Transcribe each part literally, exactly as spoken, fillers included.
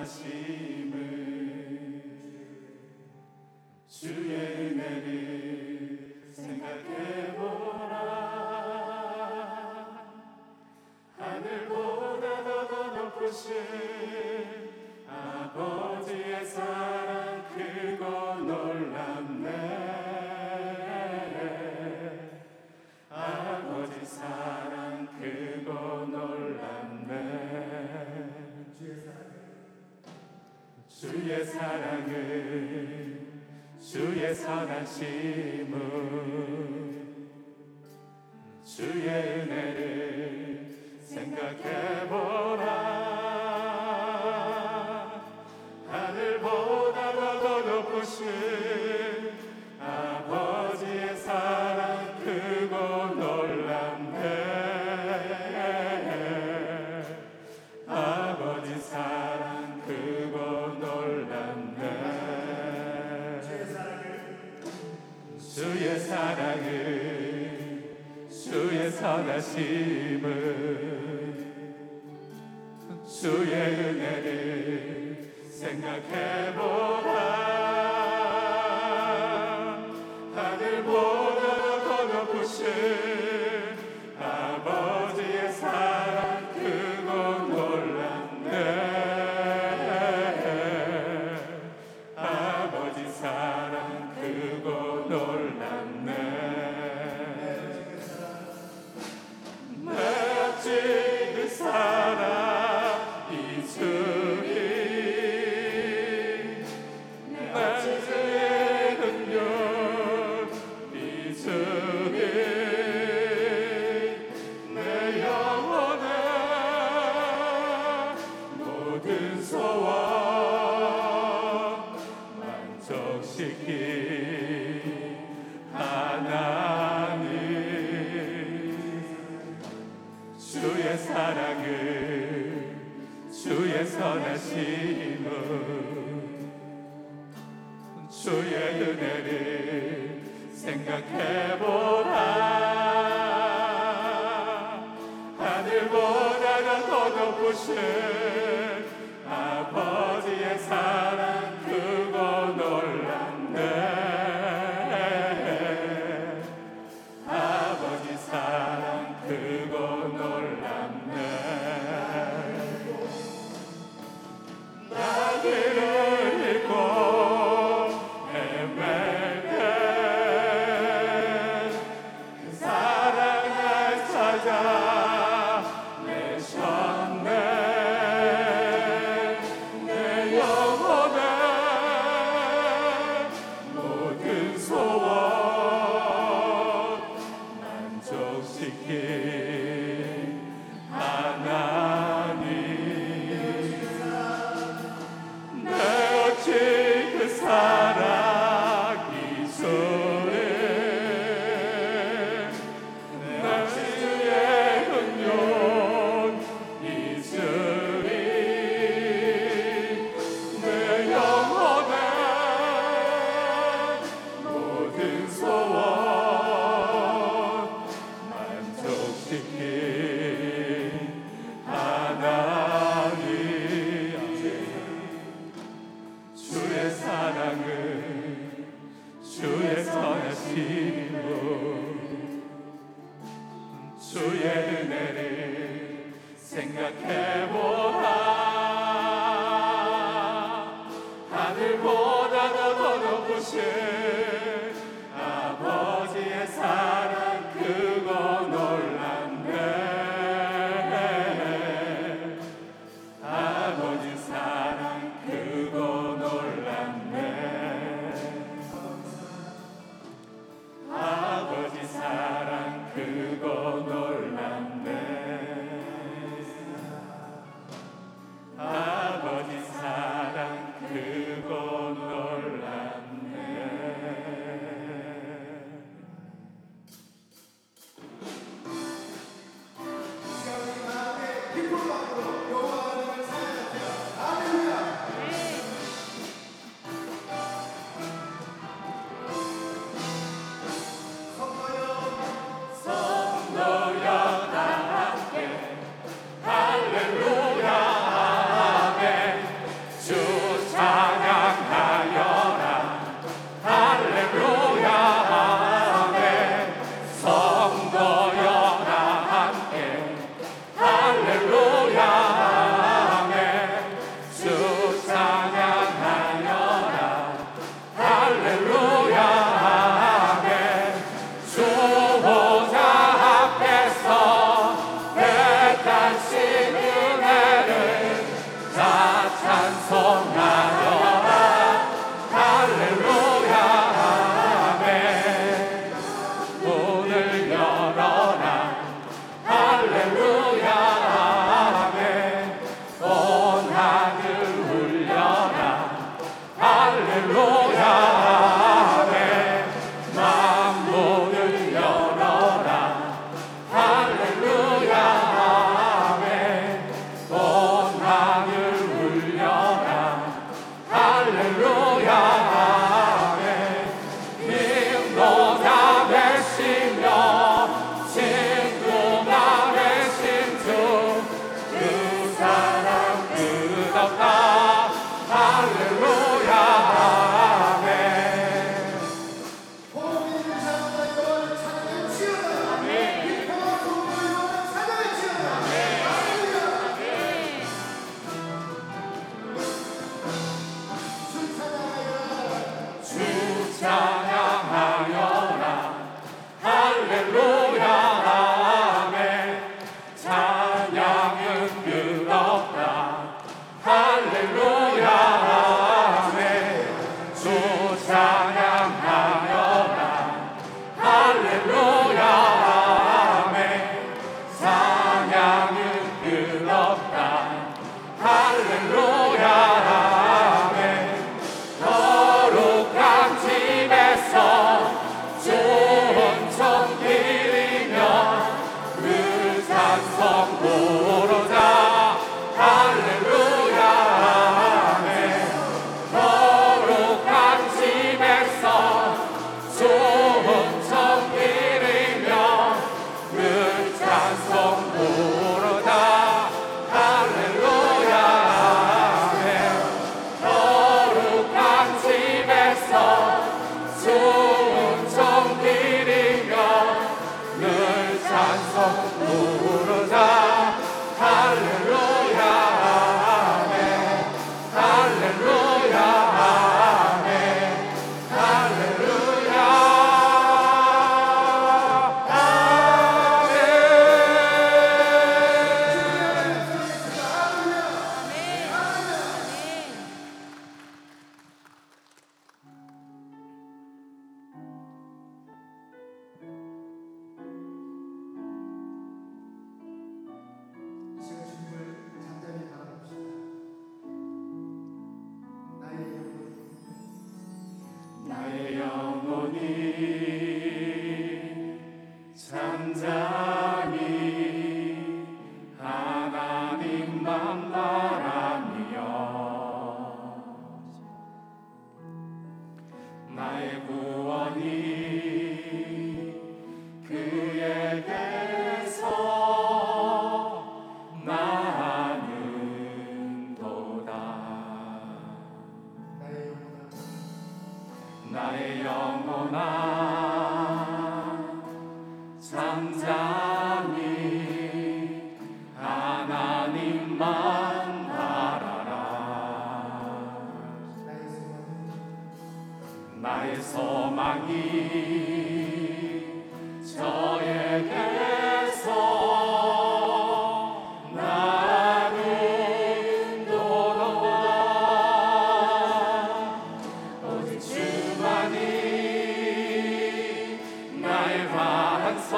선하심을 주의 은혜를 생각해보라. 하늘보다 더 높으신 아버지의 사랑 크고 놀랍네. 아버지 사랑 크고 놀랍네. 주의 사랑을 주의 선하심을 주의 은혜를 생각해보라. 하늘보다 더 높으신 아버지의 사랑 크고 놀랍네. 아버지 사랑 크고 놀랍네. 주의 사랑을 주의 선하심을 주의 은혜를 생각해보라. 하늘보다 더 높으신 아버지의 사랑 크고 놀랍네. 아버지 사랑 크고 놀랍네. 내 어찌 그 사랑 잊으리. 내 주의 능력 잊으리. 내 영혼의 모든 소원 만족시키 하나님. 주의 사랑을 주의 선하심을 주의 은혜를 생각해보라. 하늘보다 더 높으신 아버지의 사랑 크고 놀랍네. 아버지 사랑 크고 놀랍네. 나 길을 잃고 헤맬 때 그 사랑 날 찾아 내셨네. 내 영혼의 모든 소원 만족시킨 하나님. 내 어찌 그 사랑 잊으리. 내 주의 능력 잊으리. 내 영혼의 모든 소원 만족시킨 하나님. 주의 사랑을 주의 선하심을 주의 은혜를 생각해보라. 하늘보다 더 높으신 아버지의 사랑 크고 놀랍네. 아버지 사랑 크고 놀랍네. 아버지 사랑 크고 놀랍네. 아버지 사랑 크고 놀랍네. 찬송하여라 할렐루야 아멘. 문을 열어라 할렐루야 아멘. 온 하늘 울려라 할렐루야 아멘. 만문을 열어라 할렐루야 아멘. 온 하늘 울려라 할렐루야 아멘. 힘도 다 되시며 친구 나 되신 주 그 사랑 끝없다 할렐루야 아멘. 호흡이 사랑과 영원을 찬양해 주시오라. 기뻐와 부흥과 영원을 찬양해 주시오라. 할렐루야. 주 찬양하여라. 주 찬양하여라 할렐루야 아멘. 찬양은 끝없다 할렐루야 아멘. 주 찬양하여라 할렐루야 아멘. 찬양은 끝없다 할렐루야 아멘. 거룩한 집에서 좋은 종 드리며 그 찬송 부르자 할렐루야 아멘. 거룩한 집에서 좋은 종 드리며 그 찬송 부르자 할렐루야 아멘. 거룩한 집에서 좋은 종 드리며 늘 찬송 부르자 할렐루야 아멘. 할렐루야 아멘. 할렐루야 제가 주님을 잠잠히 바라봅시다. 나의 영혼이 나의 영혼이 잠잠히 하나님만 바라며 나의 구원이 그에게서 나는도다. 나의 영혼아 나의 영혼아 잠잠히 하나님만 바라라. 나의 소망은 나의 소망이 저에게서 나는도다. 오직 주만이 나의 반석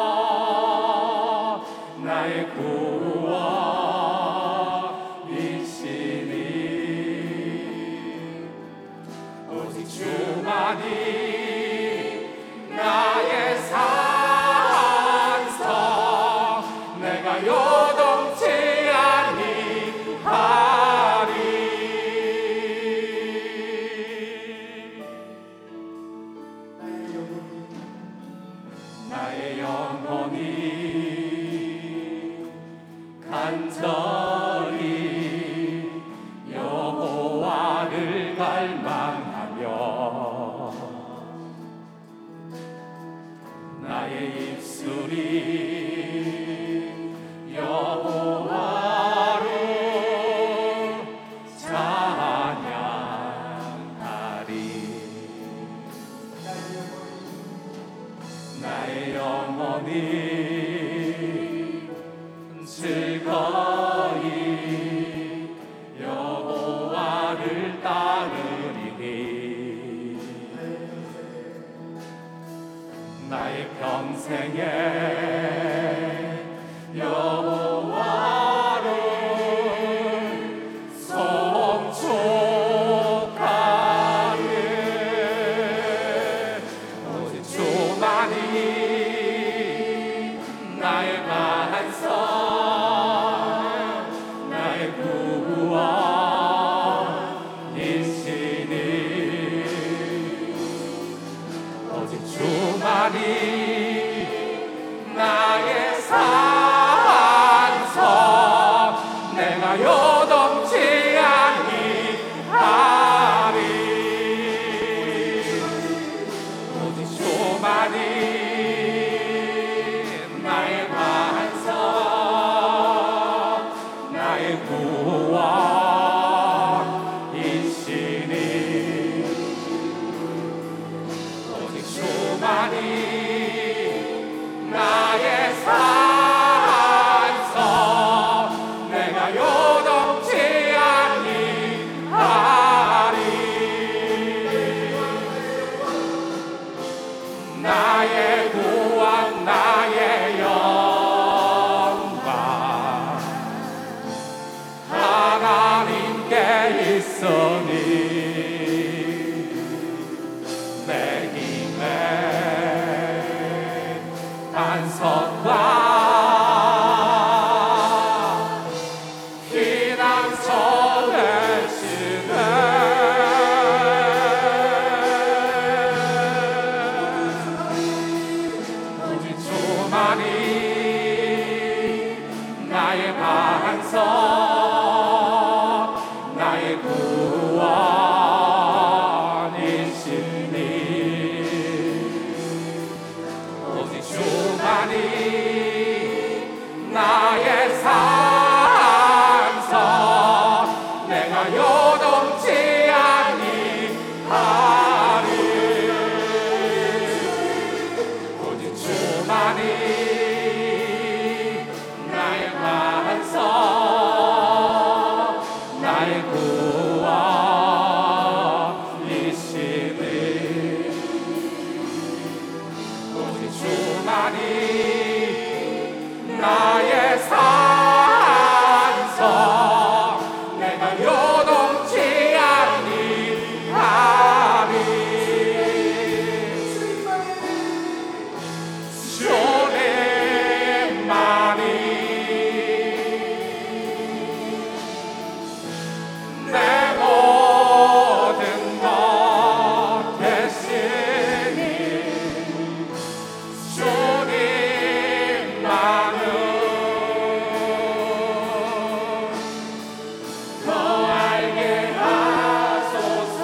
나의 구원이시니 오직 주만이 평생에 여호와를 송축하네. 오직 주만이 나의 반석, 나의 구원이시니. 오직 주만이 나의 산성, 내가 요동치 아니하리. 오직 주만이 나의 반석, 나의 구원이시니. 오직 주만이 나의 산성, 내가 요동치 아니하리. 나의 구원, 나의 영광 하나님께 있으니. 내 힘의 반석과 피난처 되시네. 오직 주만이 나의 반석, 나의 구원이시니. 오직 주만이 나의 산성, 내가 요동치 아니하리. 오직 주만이 나의 반석, 나의 구원이시니. 오직 주만이 나의 산성, 내가 요동치 아니하리. 주님만이 내 모든 것 되시니. 주님만은 더 알게 하소서.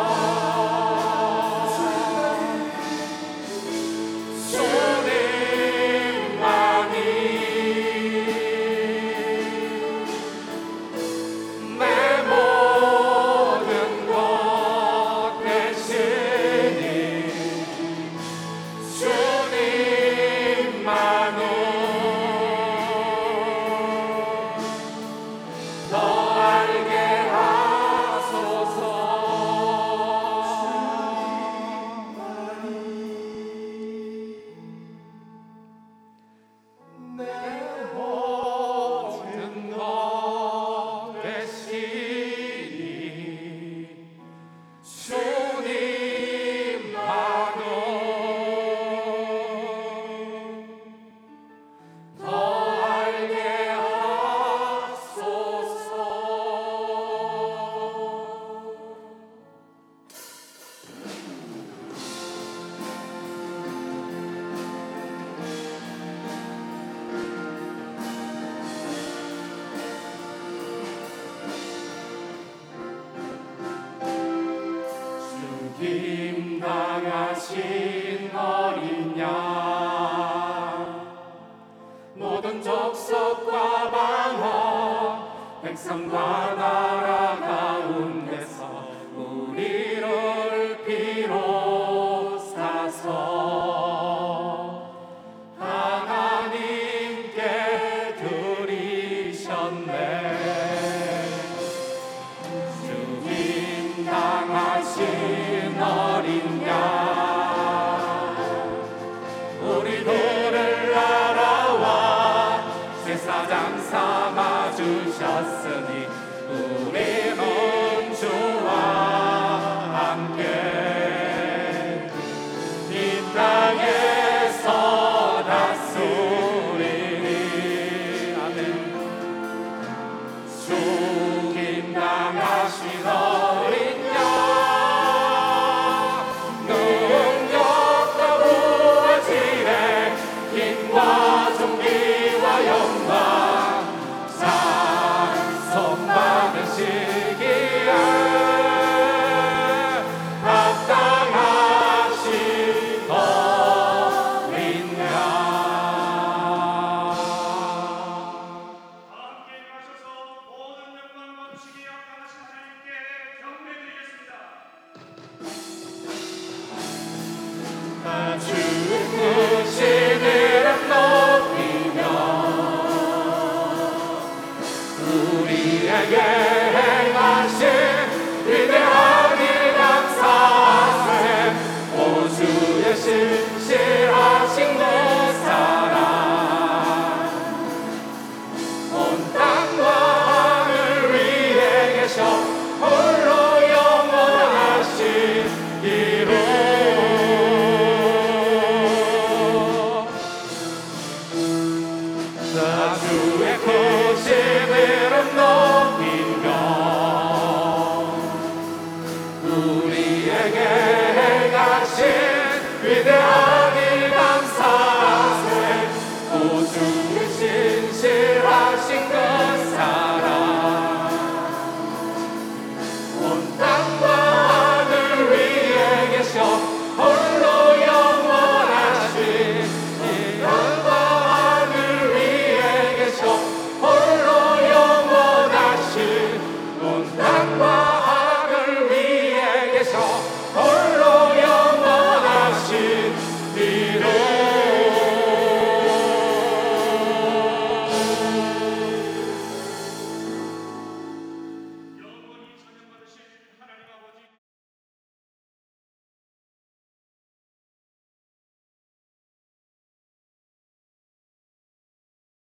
주님만이 내 모든 것 되시니. 주님만은 더 알게 하소서. 내 모든 것 되시니. 주님만은 더 알게 하소서. 죽임 당하신 어린 양, 모든 족속과 방언, 백성과 나라 가운데서 우리를 비롯사서 하나님께 드리셨네. 죽임 당하신 어린 양, 우리도 오셨으니 우리는 주와 함께 이 땅에서 다스리니. 아멘. 죽임 당하신 어린 양 능력과 부활지에 힘과 존귀와 영광 찬송 받으시기에 합당하신 어린 양. 함께 일어나셔서 모든 영광과 주시기 합당하신 하나님께 경배드리겠습니다. 주신 이름 높이며 우리에게